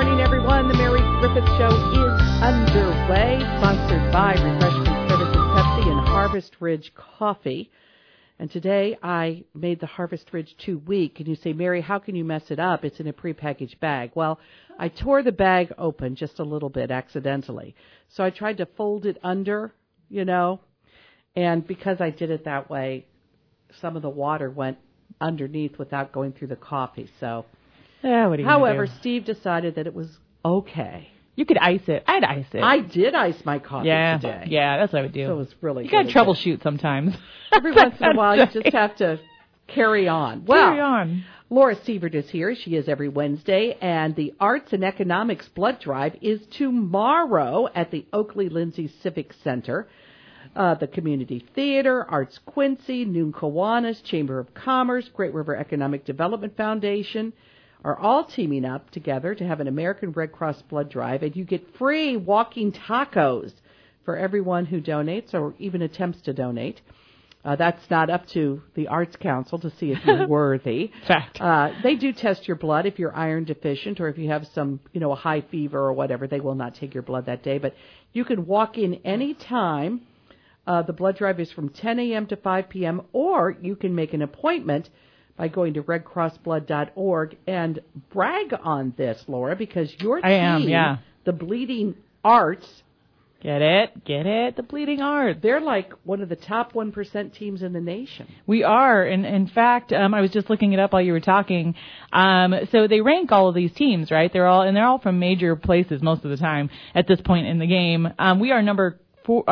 morning, everyone. The Mary Griffith Show is underway, sponsored by Refreshment Services Pepsi and Harvest Ridge Coffee. And today I made the Harvest Ridge 2 week. And you say, Mary, how can you mess it up? It's in a prepackaged bag. Well, I tore the bag open just a little bit accidentally. So I tried to fold it under, and because I did it that way, some of the water went underneath without going through the coffee. So, however, Steve decided that it was okay. You could ice it. I'd ice it. I did ice my coffee today. Yeah, that's what I would do. So it was really good. You got to troubleshoot sometimes. Every once in a while, you just have to carry on. Carry on. Laura Sievert is here. She is every Wednesday. And the Arts and Economics Blood Drive is tomorrow at the Oakley Lindsay Civic Center. The Community Theater, Arts Quincy, Noon Kiwanis, Chamber of Commerce, Great River Economic Development Foundation are all teaming up together to have an American Red Cross blood drive, and you get free walking tacos for everyone who donates or even attempts to donate. That's not up to the Arts Council to see if you're worthy. Fact. They do test your blood if you're iron deficient or if you have some, a high fever or whatever. They will not take your blood that day, but you can walk in any time. The blood drive is from 10 a.m. to 5 p.m., or you can make an appointment by going to redcrossblood.org and brag on this, Laura, because your team, the Bleeding Arts. Get it? The Bleeding Arts. They're like one of the top 1% teams in the nation. We are. And in fact, I was just looking it up while you were talking. So they rank all of these teams, right? They're all from major places most of the time at this point in the game. We are number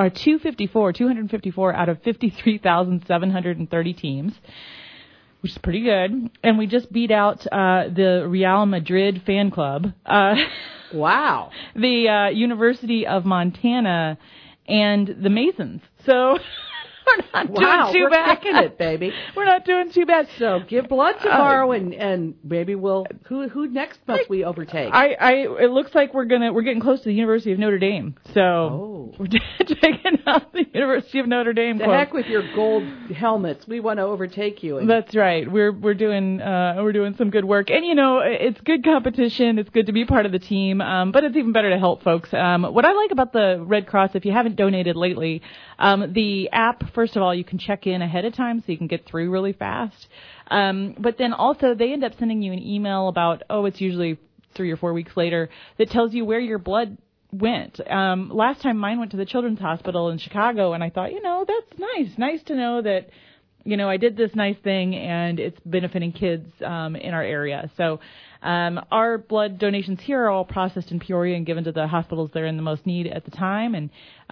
254 out of 53,730 teams, which is pretty good. And we just beat out the Real Madrid fan club. Wow. The University of Montana and the Masons. So we're not doing too bad. We're kicking it, baby. We're not doing too bad. So give blood tomorrow, and maybe we'll. Who next must we overtake? It looks like we're getting close to the University of Notre Dame. So we're taking out the University of Notre Dame. The heck with your gold helmets. We want to overtake you. That's right. We're doing some good work, and it's good competition. It's good to be part of the team, but it's even better to help folks. What I like about the Red Cross, if you haven't donated lately, the app. First of all, you can check in ahead of time so you can get through really fast. But then also they end up sending you an email about, it's usually 3 or 4 weeks later, that tells you where your blood went. Last time mine went to the Children's Hospital in Chicago, and I thought, that's nice. Nice to know that, I did this nice thing and it's benefiting kids in our area. So our blood donations here are all processed in Peoria and given to the hospitals that are in the most need at the time. And,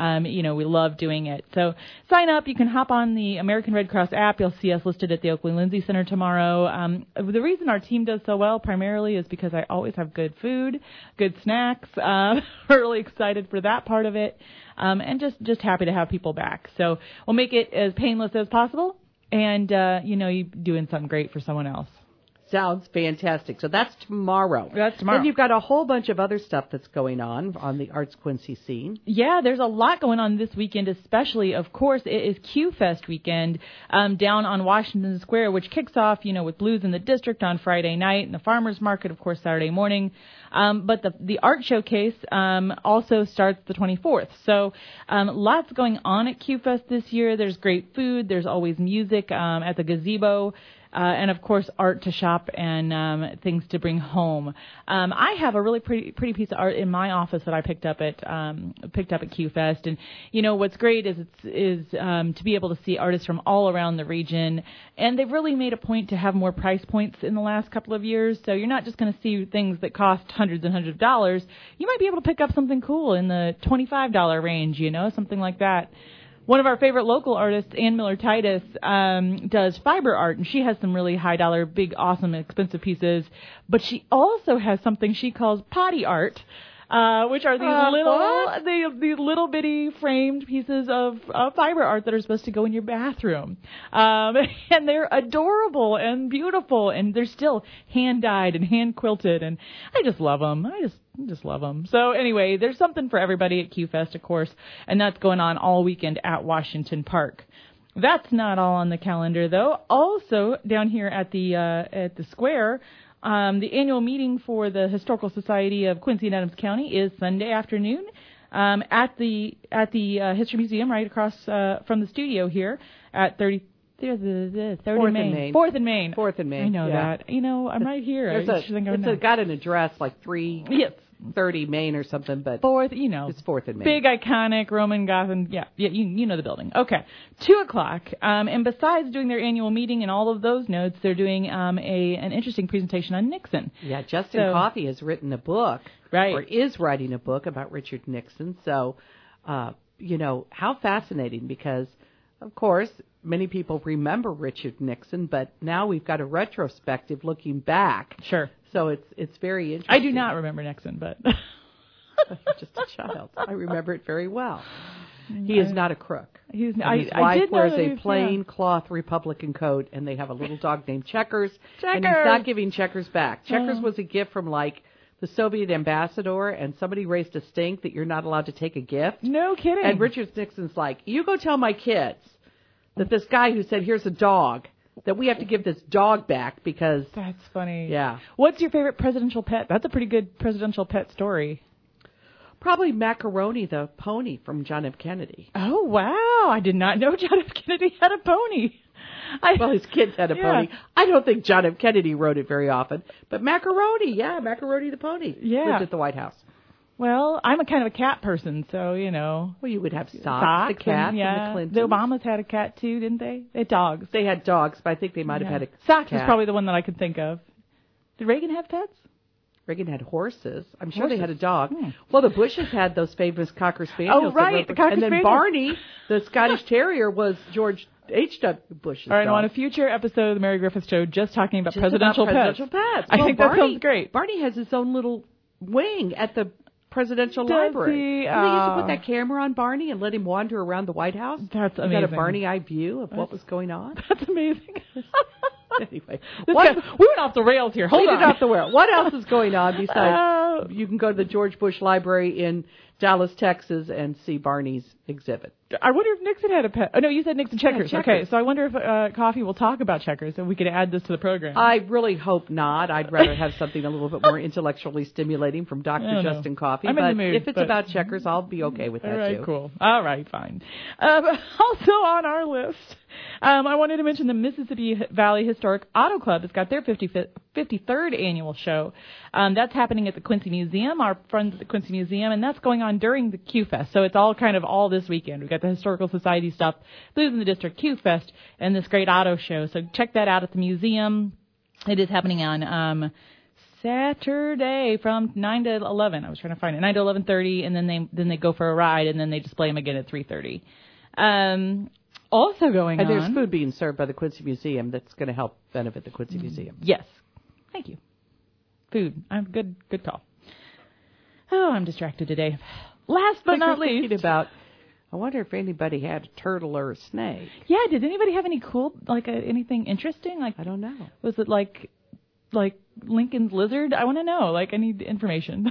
we love doing it. So sign up. You can hop on the American Red Cross app. You'll see us listed at the Oakley Lindsay Center tomorrow. The reason our team does so well primarily is because I always have good food, good snacks. We're really excited for that part of it. And just happy to have people back. So we'll make it as painless as possible. And, you're doing something great for someone else. Sounds fantastic. So that's tomorrow. Then you've got a whole bunch of other stuff that's going on the Arts Quincy scene. Yeah, there's a lot going on this weekend, especially, of course, it is Q-Fest weekend down on Washington Square, which kicks off, with Blues in the District on Friday night and the Farmers Market, of course, Saturday morning. But the art showcase also starts the 24th. So lots going on at Q-Fest this year. There's great food. There's always music at the gazebo. And, of course, art to shop and things to bring home. I have a really pretty piece of art in my office that I picked up at Q-Fest. And, what's great is to be able to see artists from all around the region. And they've really made a point to have more price points in the last couple of years. So you're not just going to see things that cost hundreds and hundreds of dollars. You might be able to pick up something cool in the $25 range, something like that. One of our favorite local artists, Ann Miller-Titus, does fiber art, and she has some really high-dollar, big, awesome, expensive pieces. But she also has something she calls potty art, which are these little bitty framed pieces of fiber art that are supposed to go in your bathroom. And they're adorable and beautiful, and they're still hand-dyed and hand-quilted, and I just love them. I just love them. So anyway, there's something for everybody at Q-Fest, of course, and that's going on all weekend at Washington Park. That's not all on the calendar, though. Also, down here at the square, The annual meeting for the Historical Society of Quincy and Adams County is Sunday afternoon at the History Museum right across from the studio here at 30. There's the 3rd and Main. 4th and Main. 4th and Main. I know that. You know, I'm right here. It's got an address like 330 Main or something, but 4th, you know. It's 4th and Main. Big, iconic, Roman Gothic. Yeah, you know the building. Okay. 2 o'clock. And besides doing their annual meeting and all of those notes, they're doing an interesting presentation on Nixon. Yeah, Justin Coffey has written a book. Right. Or is writing a book about Richard Nixon. So, you know, how fascinating because, of course, many people remember Richard Nixon, but now we've got a retrospective looking back. Sure. So it's very interesting. I do not remember Nixon, but you're just a child. I remember it very well. He is not a crook. His wife wears a plain cloth Republican coat, and they have a little dog named Checkers. And he's not giving Checkers back. Checkers was a gift from like the Soviet ambassador, and somebody raised a stink that you're not allowed to take a gift. No kidding. And Richard Nixon's like, you go tell my kids that this guy who said, here's a dog, that we have to give this dog back because... That's funny. Yeah. What's your favorite presidential pet? That's a pretty good presidential pet story. Probably Macaroni the pony from John F. Kennedy. Oh, wow. I did not know John F. Kennedy had a pony. Well, his kids had a pony. I don't think John F. Kennedy rode it very often. But Macaroni the pony lived at the White House. Well, I'm a kind of a cat person, so, you know. Well, you would have Sock, the cat from the Clintons. The Obamas had a cat, too, didn't they? They had dogs. They had dogs, but I think they might have had a Sock cat. is probably the one that I could think of. Did Reagan have pets? Reagan had horses. I'm sure they had a dog. Well, the Bushes had those famous Cocker Spaniels. Oh, right, the Cocker Spaniels. And then Barney, the Scottish Terrier, was George H.W. Bush's All right, dog. On a future episode of the Mary Griffith Show, just talking about presidential pets. I think that sounds great. Barney has his own little wing at the presidential library. And they used to put that camera on Barney and let him wander around the White House. That's amazing. He got a Barney eye view of what was going on. That's amazing. Anyway, we went off the rails here. Hold on. Off the rails. What else is going on besides you can go to the George Bush Library in Dallas, Texas, and see Barney's exhibit? I wonder if Nixon had a pet. Oh, no, you said Nixon Checkers. Yeah, Checkers. Okay, so I wonder if Coffee will talk about Checkers, and we could add this to the program. I really hope not. I'd rather have something a little bit more intellectually stimulating from Dr. Justin Coffee. I'm in the mood, if it's about Checkers, I'll be okay with that, too. All right, cool. All right, fine. Also on our list, I wanted to mention the Mississippi Valley Historic Auto Club has got their 53rd annual show. That's happening at the Quincy Museum, our friends at the Quincy Museum, and that's going on during the Q-Fest. So it's all kind of all this weekend. We've got the Historical Society stuff, Blues in the District, Q-Fest, and this great auto show. So check that out at the museum. It is happening on Saturday from 9 to 11. I was trying to find it. 9 to 11:30, and then they go for a ride, and then they display them again at 3:30. Also going on. And there's food being served by the Quincy Museum that's going to help benefit the Quincy Museum. Yes. Thank you. Food. Good call. Oh, I'm distracted today. Last but not least. I wonder if anybody had a turtle or a snake. Yeah, did anybody have any cool, anything interesting? I don't know. Was it like Lincoln's lizard? I want to know. I need information.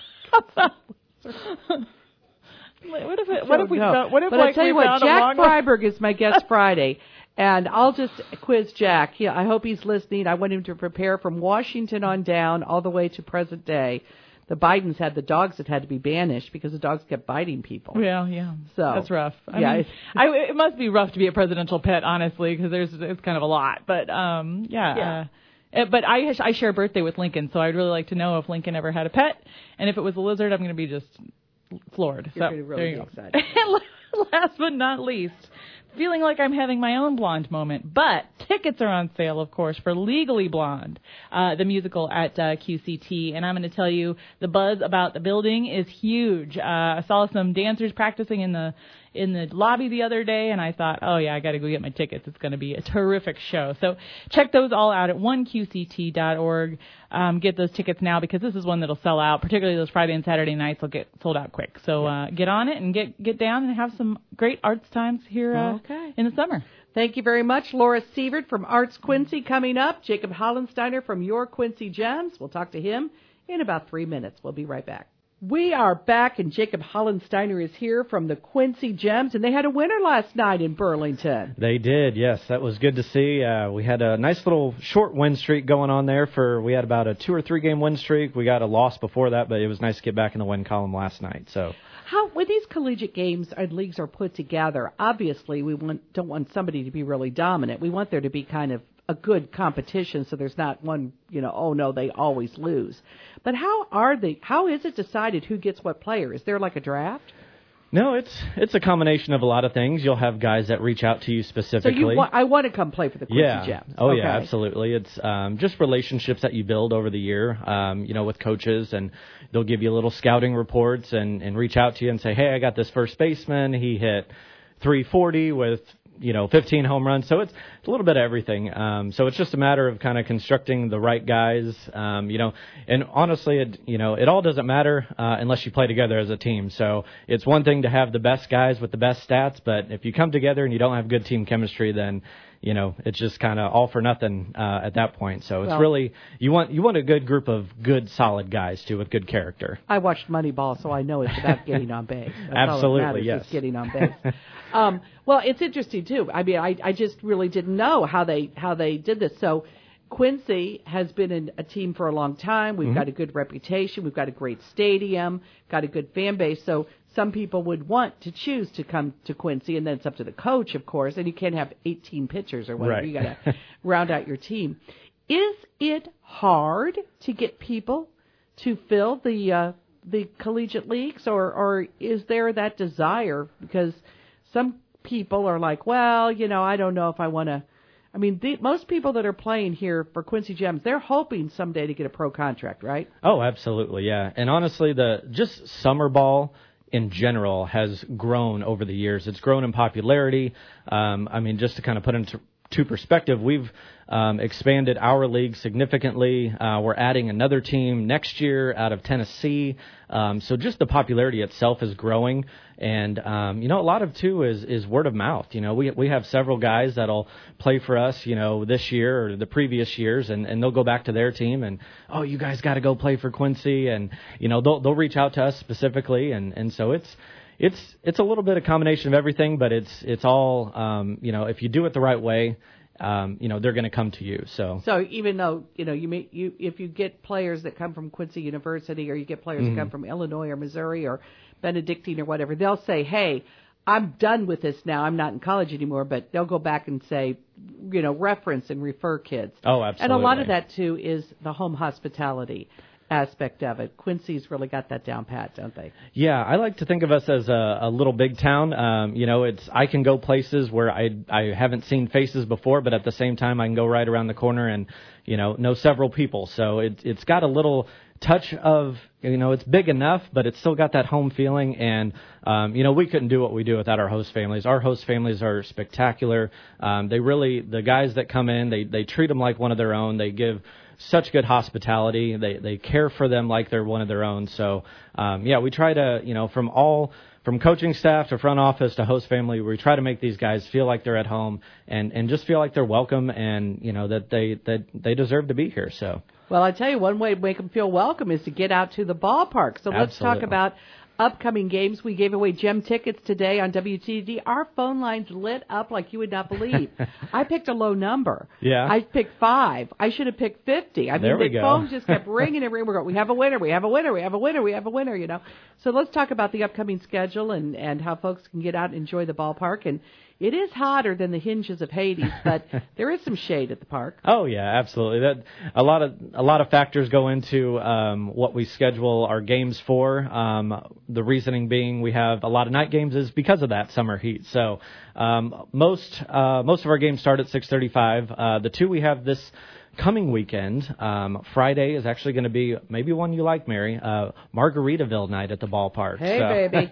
What if we found Jack Freiberg is my guest Friday, and I'll just quiz Jack. Yeah, I hope he's listening. I want him to prepare from Washington on down all the way to present day. The Bidens had the dogs that had to be banished because the dogs kept biting people. Yeah. So that's rough. I mean, it must be rough to be a presidential pet, honestly, because it's kind of a lot. But but I share a birthday with Lincoln, so I'd really like to know if Lincoln ever had a pet, and if it was a lizard, I'm going to be just floored. You're going to really be excited. And last but not least, feeling like I'm having my own blonde moment, but tickets are on sale, of course, for Legally Blonde, the musical at QCT, and I'm going to tell you the buzz about the building is huge. I saw some dancers practicing in the lobby the other day, and I thought, oh yeah, I got to go get my tickets. It's going to be a terrific show. So check those all out at oneqct.org. Get those tickets now because this is one that'll sell out. Particularly those Friday and Saturday nights will get sold out quick. So get on it and get down and have some great arts times here in the summer. Thank you very much. Laura Sievert from Arts Quincy coming up. Jacob Hollensteiner from Your Quincy Gems. We'll talk to him in about 3 minutes. We'll be right back. We are back, and Jacob Hollensteiner is here from the Quincy Gems, and they had a winner last night in Burlington. They did, yes. That was good to see. We had a nice little short win streak going on there. We had about a 2 or 3 game win streak. We got a loss before that, but it was nice to get back in the win column last night. So, when these collegiate games and leagues are put together, obviously we don't want somebody to be really dominant. We want there to be kind of a good competition, so there's not one, oh no, they always lose. But how is it decided who gets what player? Is there like a draft? No, it's a combination of a lot of things. You'll have guys that reach out to you specifically. So I want to come play for the Quincy Gems. Oh, okay. Yeah, absolutely. It's just relationships that you build over the year, with coaches, and they'll give you little scouting reports and reach out to you and say, hey, I got this first baseman. He hit 340 with 15 home runs. So it's a little bit of everything. So it's just a matter of kind of constructing the right guys, and honestly, it all doesn't matter unless you play together as a team. So it's one thing to have the best guys with the best stats, but if you come together and you don't have good team chemistry, then it's just kind of all for nothing at that point. So it's really you want a good group of good, solid guys too with good character. I watched Moneyball, so I know it's about getting on base. That's absolutely, all that matters, yes. Is getting on base. Well, it's interesting too. I mean, I just really didn't know how they did this. So Quincy has been a team for a long time. We've got a good reputation. We've got a great stadium, got a good fan base. So some people would want to choose to come to Quincy, and then it's up to the coach, of course, and you can't have 18 pitchers or whatever. Right. You got to round out your team. Is it hard to get people to fill the collegiate leagues, or is there that desire? Because some people are like, well, I don't know if I want to. I mean, most people that are playing here for Quincy Gems, they're hoping someday to get a pro contract, right? Oh, absolutely, yeah. And honestly, just summer ball in general has grown over the years. It's grown in popularity. Just to kind of put into perspective, we've expanded our league significantly. We're adding another team next year out of Tennessee. So just the popularity itself is growing. And, a lot of, too, is word of mouth. We have several guys that'll play for us, this year or the previous years, and they'll go back to their team and, oh, you guys got to go play for Quincy. And, they'll reach out to us specifically. And so it's a little bit of combination of everything, but it's all, if you do it the right way, they're going to come to you. So even though, if you get players that come from Quincy University, or you get players that come from Illinois or Missouri or Benedictine or whatever, they'll say, hey, I'm done with this now. I'm not in college anymore, but they'll go back and say, reference and refer kids. Oh, absolutely. And a lot of that, too, is the home hospitality aspect of it. Quincy's really got that down pat, don't they? Yeah, I like to think of us as a little big town. I can go places where I haven't seen faces before, but at the same time I can go right around the corner and know several people. So it's got a little touch of it's big enough, but it's still got that home feeling. And we couldn't do what we do without our host families. Our host families are spectacular. The guys that come in, they treat them like one of their own. They give such good hospitality. They care for them like they're one of their own. So, we try to, from coaching staff to front office to host family, we try to make these guys feel like they're at home and just feel like they're welcome and, that they deserve to be here. So. Well, I tell you, one way to make them feel welcome is to get out to the ballpark. So let's talk about upcoming games. We gave away gem tickets today on WTD. Our phone lines lit up like you would not believe. I picked a low number. Yeah. I picked 5. I should have picked 50. The phone just kept ringing and ringing. We're going, we have a winner, we have a winner, we have a winner, we have a winner, So let's talk about the upcoming schedule and how folks can get out and enjoy the ballpark. And it is hotter than the hinges of Hades, but there is some shade at the park. Oh yeah, absolutely. A lot of factors go into what we schedule our games for. The reasoning being we have a lot of night games is because of that summer heat. So most of our games start at 6:35. The 2 we have this coming weekend, Friday is actually going to be maybe one you like, Mary, Margaritaville night at the ballpark. Hey, baby.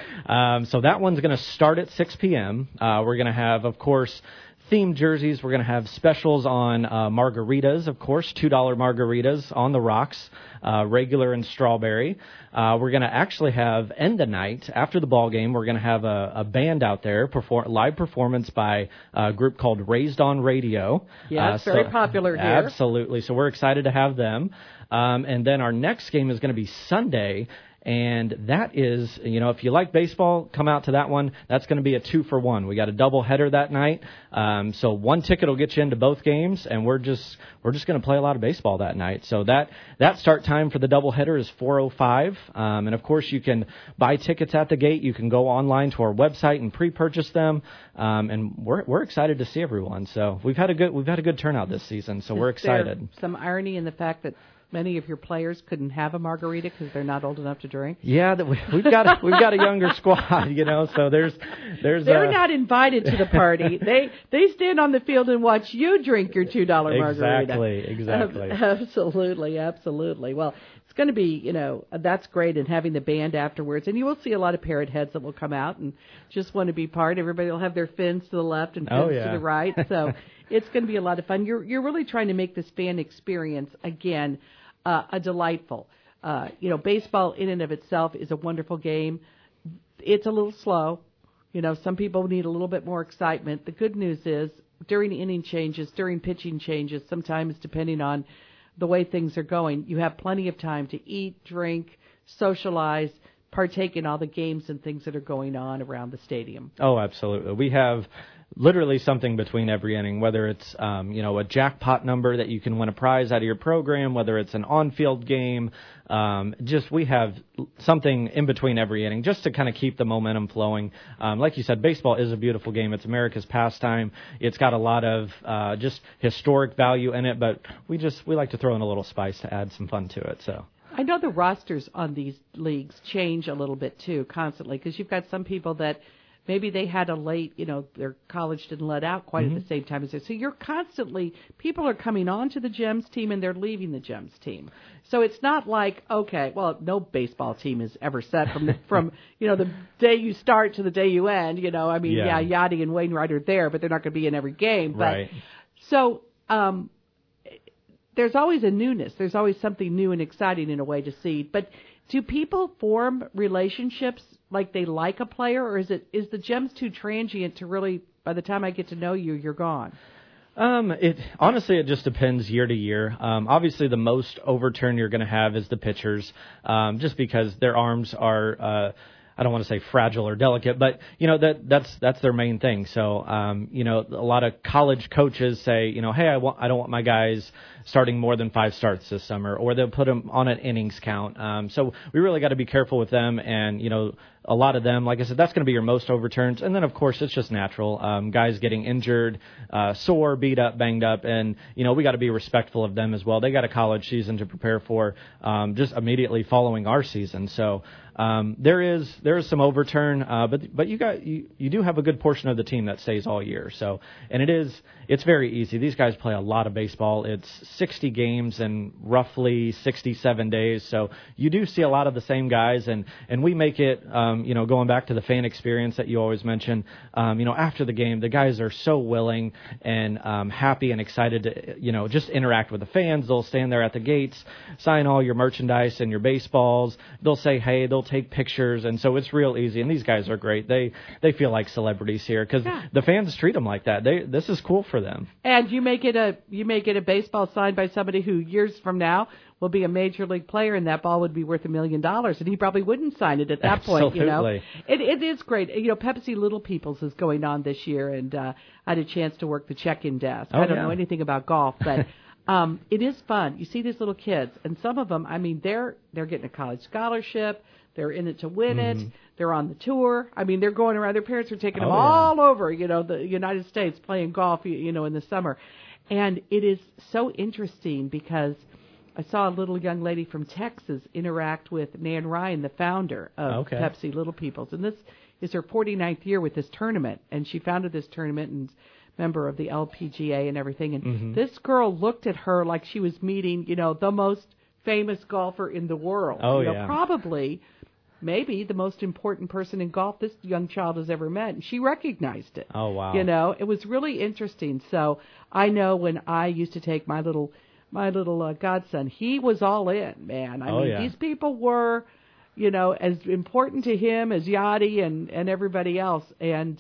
So that one's going to start at 6 p.m. We're going to have, of course, themed jerseys. We're going to have specials on margaritas, of course, $2 margaritas on the rocks, regular and strawberry. We're going to actually end the night after the ball game. We're going to have a band out there, live performance by a group called Raised on Radio. Yeah, it's very popular here. Absolutely. So we're excited to have them. And then our next game is going to be Sunday And that is, if you like baseball, come out to that one. That's going to be a 2-for-1. We got a double header that night. So one ticket will get you into both games, and we're just going to play a lot of baseball that night. So that start time for the double header is 4:05. And of course you can buy tickets at the gate. You can go online to our website and pre-purchase them. And we're excited to see everyone. So we've had a good turnout this season. So we're excited. Is there some irony in the fact that many of your players couldn't have a margarita because they're not old enough to drink? Yeah, we've got a younger squad, So there's they're not invited to the party. They stand on the field and watch you drink your $2 margarita. Exactly. Absolutely. Well, it's going to be, that's great, and having the band afterwards. And you will see a lot of parrot heads that will come out and just want to be part. Everybody will have their fins to the left and fins to the right. So it's going to be a lot of fun. You're really trying to make this fan experience, again, a delightful. Baseball in and of itself is a wonderful game. It's a little slow. Some people need a little bit more excitement. The good news is during inning changes, during pitching changes, sometimes depending on the way things are going, you have plenty of time to eat, drink, socialize, partake in all the games and things that are going on around the stadium. Oh, absolutely. We have literally something between every inning, whether it's, a jackpot number that you can win a prize out of your program, whether it's an on-field game. We have something in between every inning just to kind of keep the momentum flowing. Like you said, baseball is a beautiful game. It's America's pastime. It's got a lot of just historic value in it, but we like to throw in a little spice to add some fun to it. So I know the rosters on these leagues change a little bit, too, constantly, because you've got some people that maybe they had a late, their college didn't let out quite at the same time as this. So you're constantly, people are coming on to the GEMS team and they're leaving the GEMS team. So it's not like, okay, well, no baseball team is ever set from the day you start to the day you end. Yachty and Wainwright are there, but they're not going to be in every game. Right. So there's always a newness. There's always something new and exciting in a way to see. But do people form relationships like they like a player, or is the GEMS too transient to really, by the time I get to know you, you're gone? It just depends year to year. Obviously, the most overturn you're going to have is the pitchers, just because their arms are. I don't want to say fragile or delicate, but that's their main thing. So a lot of college coaches say, hey, I don't want my guys starting more than 5 starts this summer, or they'll put them on an innings count. So we really got to be careful with them, and a lot of them, like I said, that's going to be your most overturns. And then, of course, it's just natural. Guys getting injured, sore, beat up, banged up, and, we got to be respectful of them as well. They got a college season to prepare for just immediately following our season. So there is some overturn, but you do have a good portion of the team that stays all year. So, and it's very easy. These guys play a lot of baseball. It's 60 games in roughly 67 days. So you do see a lot of the same guys, and we make it, going back to the fan experience that you always mention, after the game, the guys are so willing and happy and excited to, just interact with the fans. They'll stand there at the gates, sign all your merchandise and your baseballs. They'll say, hey, they'll take pictures, and so it's real easy. And these guys are great. They feel like celebrities here because the fans treat them like that. This is cool for them. And you make it a baseball signed by somebody who years from now will be a major league player, and that ball would be worth $1 million, and he probably wouldn't sign it at that point. It is great. Pepsi Little People's is going on this year, and I had a chance to work the check-in desk. I don't know anything about golf, but it is fun. You see these little kids, and some of them, they're getting a college scholarship. They're in it to win it. They're on the tour. They're going around. Their parents are taking them all over, the United States playing golf, in the summer. And it is so interesting because I saw a little young lady from Texas interact with Nan Ryan, the founder of Pepsi Little People's. And this is her 49th year with this tournament. And she founded this tournament and member of the LPGA and everything. And this girl looked at her like she was meeting, the most famous golfer in the world. Probably, maybe the most important person in golf this young child has ever met. And she recognized it. Oh, wow. It was really interesting. So I know when I used to take my little godson, he was all in, man. These people were, as important to him as Yachty and everybody else. And,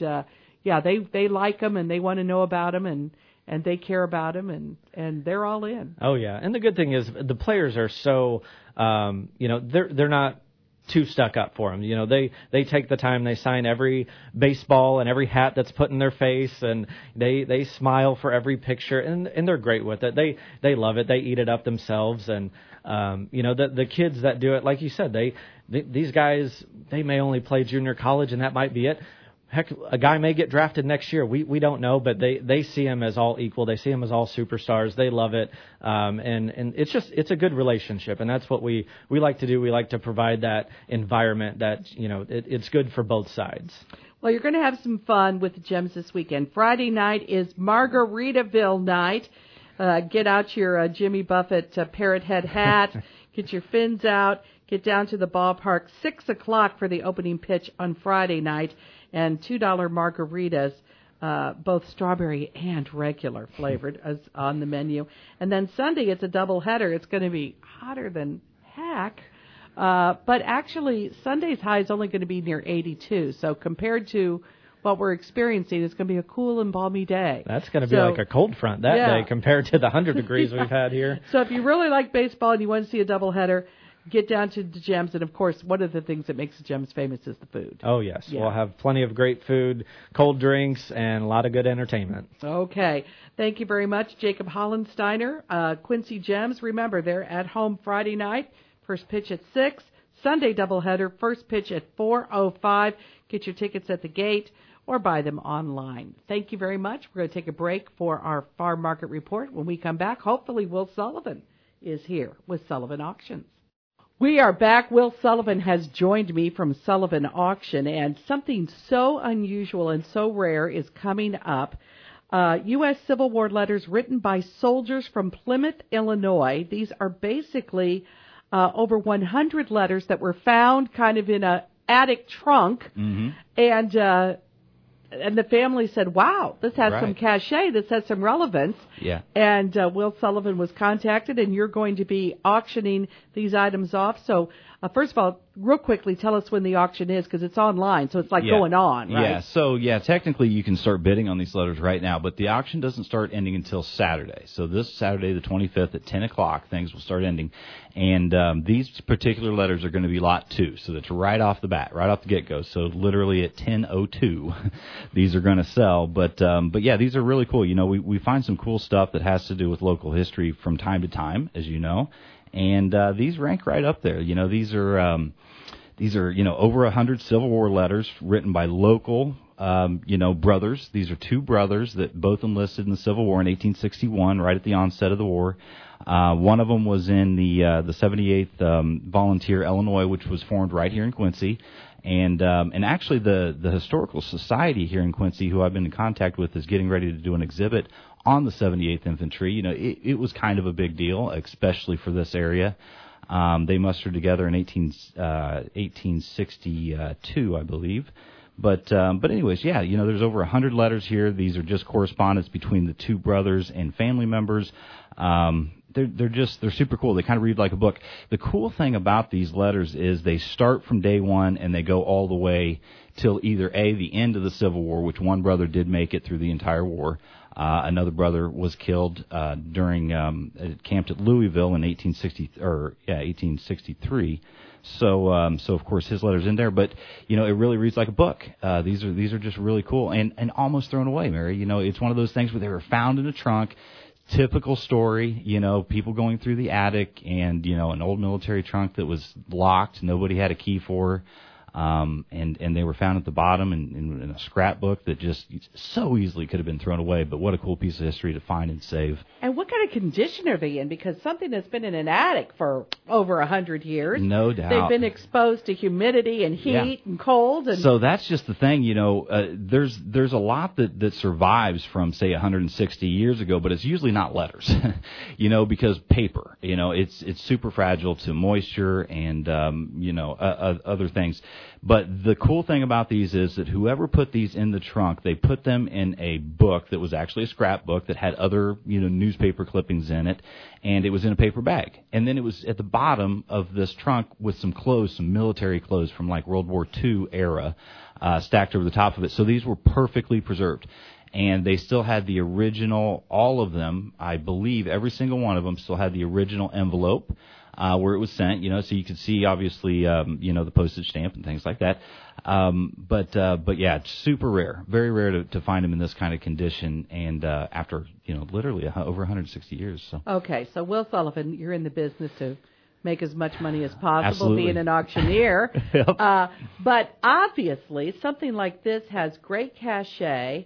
they like him and they want to know about him and they care about him and they're all in. Oh, yeah. And the good thing is the players are so, they're not too stuck up for them. You know, they take the time, they sign every baseball and every hat that's put in their face, and they smile for every picture, and they're great with it. They love it. They eat it up themselves, and you know, the kids that do it, like you said, these guys, they may only play junior college, and that might be it. Heck, a guy may get drafted next year. We don't know, but they see him as all equal. They see him as all superstars. They love it, and it's a good relationship, and that's what we like to do. We like to provide that environment that, you know, it's good for both sides. Well, you're going to have some fun with the Gems this weekend. Friday night is Margaritaville night. Get out your Jimmy Buffett parrot head hat. Get your fins out. Get down to the ballpark. 6 o'clock for the opening pitch on Friday night. And $2 margaritas, both strawberry and regular flavored, as on the menu. And then Sunday, it's a doubleheader. It's going to be hotter than heck. But actually, Sunday's high is only going to be near 82. So compared to what we're experiencing, it's going to be a cool and balmy day. That's going to be like a cold front that day compared to the 100 degrees we've had here. So if you really like baseball and you want to see a doubleheader, get down to the Gems. And, of course, one of the things that makes the Gems famous is the food. Oh, yes. Yeah. We'll have plenty of great food, cold drinks, and a lot of good entertainment. Okay. Thank you very much, Jacob Hollensteiner. Quincy Gems, remember, they're at home Friday night. First pitch at 6. Sunday doubleheader, first pitch at 4:05. Get your tickets at the gate or buy them online. Thank you very much. We're going to take a break for our farm market report. When we come back, hopefully Will Sullivan is here with Sullivan Auctions. We are back. Will Sullivan has joined me from Sullivan Auction, and something so unusual and so rare is coming up. U.S. Civil War letters written by soldiers from Plymouth, Illinois. These are basically over 100 letters that were found kind of in a attic trunk, and the family said, wow, this has some cachet, this has some relevance. Yeah. And Will Sullivan was contacted, and you're going to be auctioning these items off. So, first of all, real quickly, tell us when the auction is, because it's online, so it's like going on, right? Yeah, so, technically you can start bidding on these letters right now, but the auction doesn't start ending until Saturday. So this Saturday, the 25th at 10 o'clock, things will start ending. And these particular letters are going to be lot 2, so that's right off the bat, right off the get-go. So literally at 10:02, these are going to sell. But yeah, these are really cool. You know, we find some cool stuff that has to do with local history from time to time, as you know. And these rank right up there. You know, these are over 100 Civil War letters written by local, brothers. These are 2 brothers that both enlisted in the Civil War in 1861, right at the onset of the war. One of them was in the 78th Volunteer Illinois, which was formed right here in Quincy. And actually the Historical Society here in Quincy, who I've been in contact with, is getting ready to do an exhibit on the 78th Infantry. You know, it was kind of a big deal, especially for this area. They mustered together in 1862, I believe. But anyways, yeah, you know, there's over 100 letters here. These are just correspondence between the 2 brothers and family members. They're super cool. They kind of read like a book. The cool thing about these letters is they start from day one and they go all the way till either the end of the Civil War, which one brother did make it through the entire war. Another brother was killed during camped at Louisville in 1863. So of course his letter's in there, but you know, it really reads like a book. These are just really cool and almost thrown away, Mary. You know, it's one of those things where they were found in a trunk. Typical story, you know, people going through the attic and, you know, an old military trunk that was locked, nobody had a key for, and they were found at the bottom in a scrapbook that just so easily could have been thrown away, but what a cool piece of history to find and save. And what kind of condition are they in? Because something that's been in an attic for over 100 years. No doubt. They've been exposed to humidity and heat and cold. And so that's just the thing, you know, there's a lot that survives from, say, 160 years ago, but it's usually not letters, you know, because paper, you know, it's super fragile to moisture and, other things. But the cool thing about these is that whoever put these in the trunk, they put them in a book that was actually a scrapbook that had other, you know, newspaper clippings in it, and it was in a paper bag. And then it was at the bottom of this trunk with some clothes, some military clothes from like World War II era, stacked over the top of it. So these were perfectly preserved. And they still had the original, all of them, I believe, every single one of them still had the original envelope. where it was sent, so you could see, obviously, the postage stamp and things like that. But yeah, it's super rare, very rare to find them in this kind of condition, and after, literally over 160 years. So. Okay, so Will Sullivan, you're in the business to make as much money as possible, Absolutely. being an auctioneer. Yep. But obviously, something like this has great cachet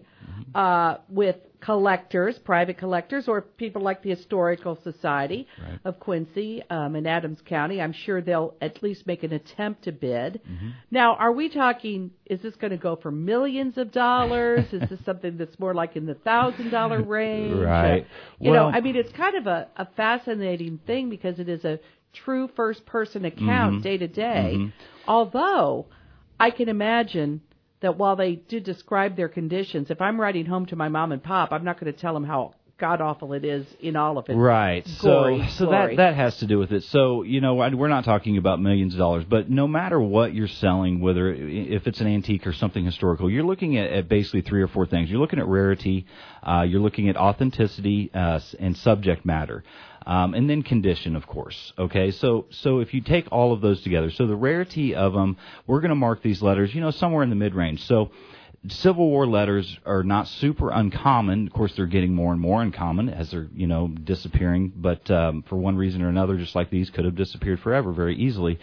with collectors, private collectors, or people like the Historical Society of Quincy in Adams County. I'm sure they'll at least make an attempt to bid. Now, are we talking, is this going to go for millions of dollars? Is this something that's more like in the $1,000 range? Right. It's kind of a fascinating thing because it is a true first-person account day to day. Although I can imagine that while they do describe their conditions, if I'm writing home to my mom and pop, I'm not going to tell them how god-awful it is in all of its glory. So that has to do with it. So, we're not talking about millions of dollars, but no matter what you're selling, whether if it's an antique or something historical, you're looking at basically 3 or 4 things. You're looking at rarity, you're looking at authenticity, and subject matter. And then condition, of course. Okay, so if you take all of those together, so the rarity of them, we're going to mark these letters, somewhere in the mid-range. So Civil War letters are not super uncommon. Of course, they're getting more and more uncommon as they're, disappearing. But for one reason or another, just like these, could have disappeared forever very easily.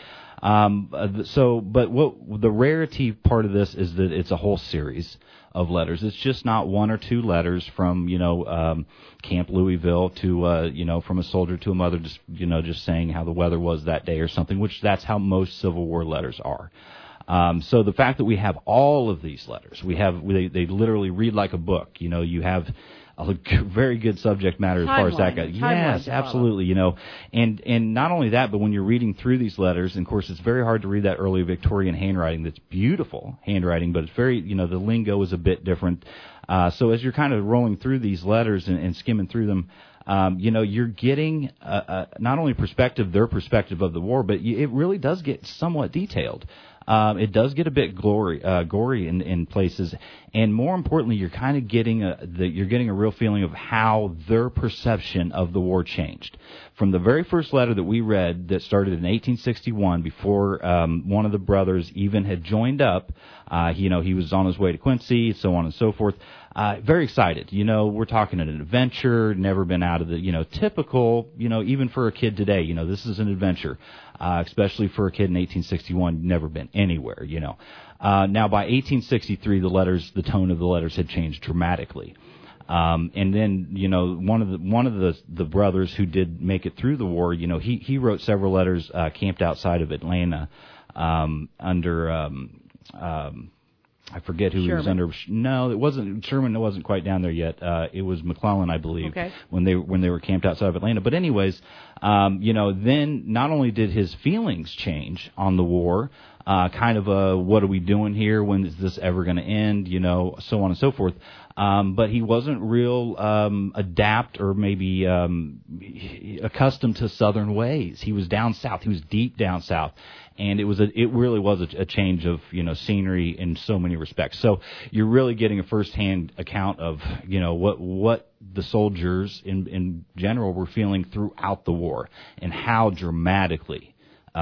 But what the rarity part of this is that it's a whole series of letters. It's just not 1 or 2 letters from, Camp Louisville to, from a soldier to a mother, just saying how the weather was that day or something, which that's how most Civil War letters are. So the fact that we have all of these letters, they literally read like a book. You have a very good subject matter as far as that goes. Yes, absolutely. And not only that, but when you're reading through these letters, and of course it's very hard to read that early Victorian handwriting. That's beautiful handwriting, but it's very, the lingo is a bit different. So as you're kind of rolling through these letters and skimming through them, you're getting not only their perspective of the war, but it really does get somewhat detailed. It does get a bit gory in places, and more importantly, you're kind of getting a real feeling of how their perception of the war changed. From the very first letter that we read that started in 1861, before one of the brothers even had joined up, he was on his way to Quincy, so on and so forth. Very excited. We're talking an adventure, never been out of the, typical, even for a kid today, this is an adventure, especially for a kid in 1861, never been anywhere, Now by 1863, the tone of the letters had changed dramatically. And then, one of the brothers who did make it through the war, he wrote several letters, camped outside of Atlanta, under, I forget who Sherman. He was under. No, it wasn't Sherman. It wasn't quite down there yet. It was McClellan, I believe, when they were camped outside of Atlanta. But anyways, then not only did his feelings change on the war, kind of what are we doing here? When is this ever going to end? So on and so forth. But he wasn't real adapt or maybe accustomed to Southern ways. He was down south. He was deep down south. And it really was a change of, scenery in so many respects. So you're really getting a firsthand account of, what the soldiers in general were feeling throughout the war and how dramatically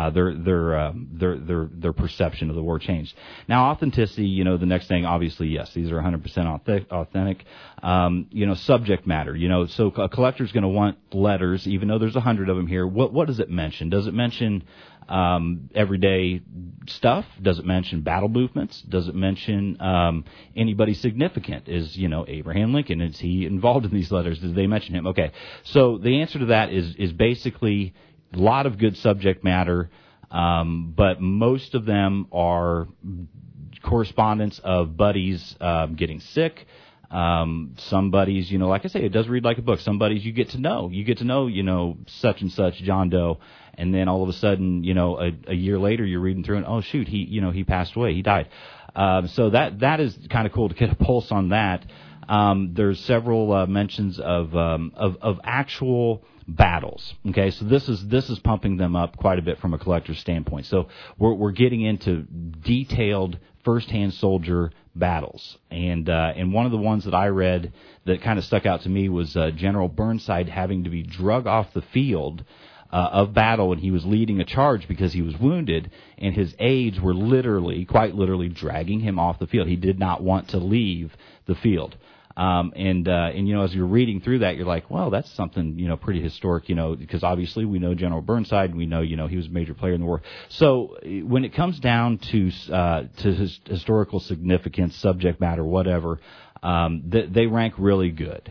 their perception of the war changed. Now, authenticity, the next thing, obviously, yes, these are 100% authentic. Subject matter, so a collector's going to want letters, even though there's 100 of them here. What does it mention? Does it mention everyday stuff? Does it mention battle movements? Does it mention anybody significant? Is Abraham Lincoln, is he involved in these letters? Did they mention him? Okay, so the answer to that is basically a lot of good subject matter, but most of them are correspondence of buddies getting sick. Some buddies, like I say, it does read like a book. Some buddies you get to know, such and such John Doe. And then all of a sudden, a year later, you're reading through and, oh shoot, he passed away, he died. So that is kind of cool to get a pulse on that. There's several mentions of actual battles. Okay, so this is pumping them up quite a bit from a collector's standpoint. So we're getting into detailed firsthand soldier battles, and one of the ones that I read that kind of stuck out to me was General Burnside having to be drug off the field of battle, and he was leading a charge because he was wounded, and his aides were quite literally dragging him off the field. He did not want to leave the field. And as you're reading through that, you're like, well, that's something, pretty historic, because obviously we know General Burnside, and we know, he was a major player in the war. So when it comes down to his historical significance, subject matter, whatever, they rank really good.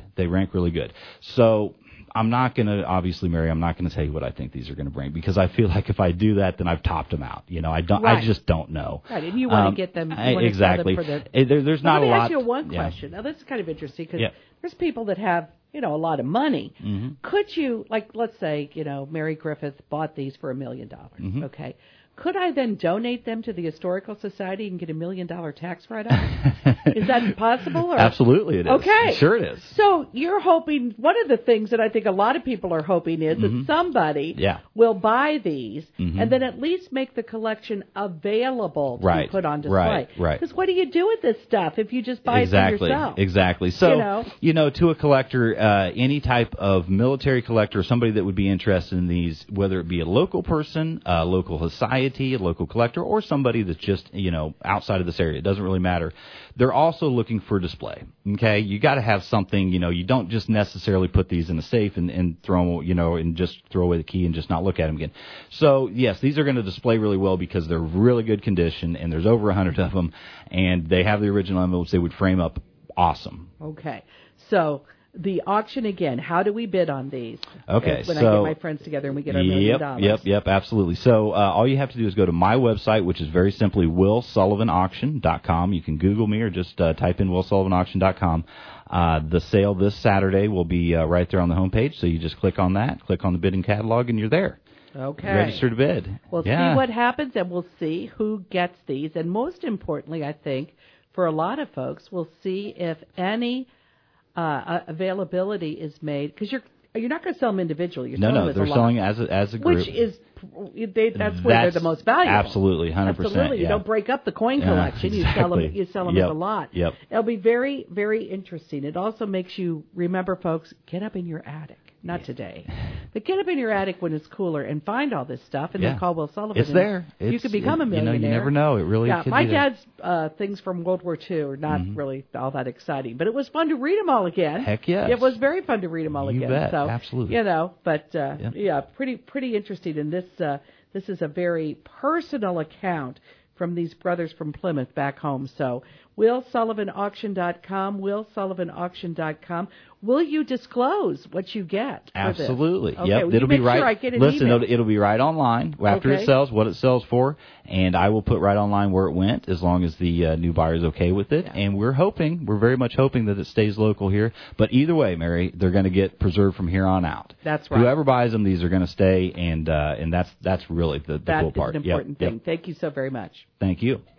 So I'm not going to, obviously, Mary, I'm not going to tell you what I think these are going to bring, because I feel like if I do that, then I've topped them out. I just don't know. Right, and you want to get them. Exactly. There's not a lot. Let me ask you one question. Now, this is kind of interesting because there's people that have, a lot of money. Mm-hmm. Could you, let's say, Mary Griffith bought these for $1 million. Mm-hmm. Okay. Could I then donate them to the Historical Society and get $1 million tax write-off? Is that possible? Or? Absolutely, it is. Okay. Sure it is. So you're hoping, one of the things that I think a lot of people are hoping is that somebody will buy these and then at least make the collection available to be put on display. Right. Because what do you do with this stuff if you just buy it for yourself? Exactly. So, to a collector, any type of military collector, somebody that would be interested in these, whether it be a local person, a local society, a local collector, or somebody that's just, outside of this area. It doesn't really matter. They're also looking for display. Okay? You got to have something, you don't just necessarily put these in a safe and throw them, and just throw away the key and just not look at them again. So, yes, these are going to display really well because they're really good condition, and there's over 100 of them, and they have the original envelopes. They would frame up awesome. Okay. So, the auction again, how do we bid on these? Okay, when I get my friends together and we get our $1 million. Yep, absolutely. So all you have to do is go to my website, which is very simply WillSullivanAuction.com. You can Google me or just type in WillSullivanAuction.com. The sale this Saturday will be right there on the homepage, so you just click on that, click on the bidding catalog, and you're there. Okay. Register to bid. We'll see what happens, and we'll see who gets these. And most importantly, I think, for a lot of folks, we'll see if any availability is made, because you're not going to sell them individually. You're selling them as a lot. They're selling as a group, which is that's where they're the most valuable. Absolutely, 100%. Absolutely, you don't break up the coin collection. Exactly. You sell them as a lot. Yep. It'll be very, very interesting. It also makes you remember, folks, get up in your attic. Not today, but get up in your attic when it's cooler and find all this stuff, and then call Will Sullivan. It's there. You could become a millionaire. You never know. It really could my be there. dad's things from World War II are not really all that exciting, but it was fun to read them all again. Heck yes. It was very fun to read them all again. Bet. So, absolutely. But pretty interesting. And this is a very personal account from these brothers from Plymouth back home. So, WillSullivanAuction.com, WillSullivanAuction.com. Will you disclose what you get? Absolutely. Okay, yep. well, it'll be right. Sure I get an Listen, email. it'll be right online after it sells, what it sells for, and I will put right online where it went as long as the new buyer is okay with it. Yeah. And we're very much hoping that it stays local here. But either way, Mary, they're going to get preserved from here on out. That's right. Whoever buys them, these are going to stay, and that's really the cool part. That is an important thing. Thank you so very much. Thank you.